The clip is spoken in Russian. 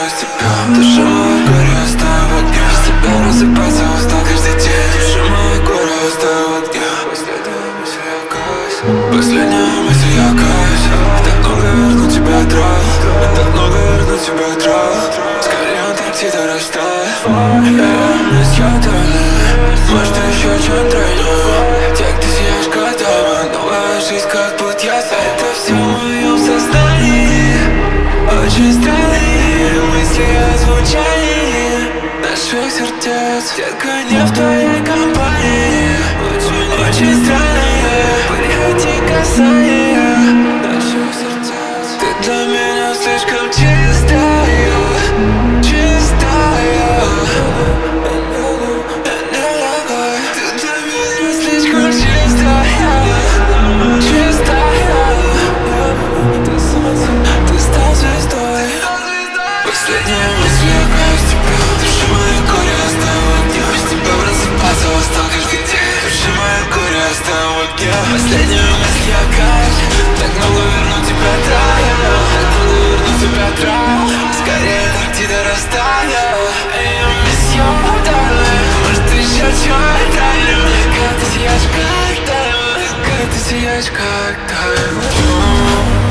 без тебя. Душа моя горе оставила в огне. Без тебя просыпаться устал каждый день. Душа моя горе оставила в огне. Последняя мысль я каюсь. Так много верну тебя трал. Так много верну тебя трал. Скорее Антарктида растает. Я может еще чем тройной. Те, кто сияешь как diamond. Новая жизнь как будто я сам. Это все в моем сознании. Очень странные мысли о звучании наших сердец. Детка, не в твоей компании. Очень странные. Приходи касание наших сердец. Ты для меня слишком чистая. Чистая. Ты для меня слишком чистая. Чистая. Ты солнце, ты стал звездой. Последняя мысль я каюсь тебя. Душа моя горе оставила в огне. Без тебя просыпаться устал каждый день. Душа моя горе оставила в огне. Последняя мысль я каюсь. Так много верну тебя трая. Так много верну тебя трая. Скорее Антарктида растаяла. Я miss you, darling. Может еще чем тайным. Как ты сияешь как diamond. Как ты сияешь как diamond.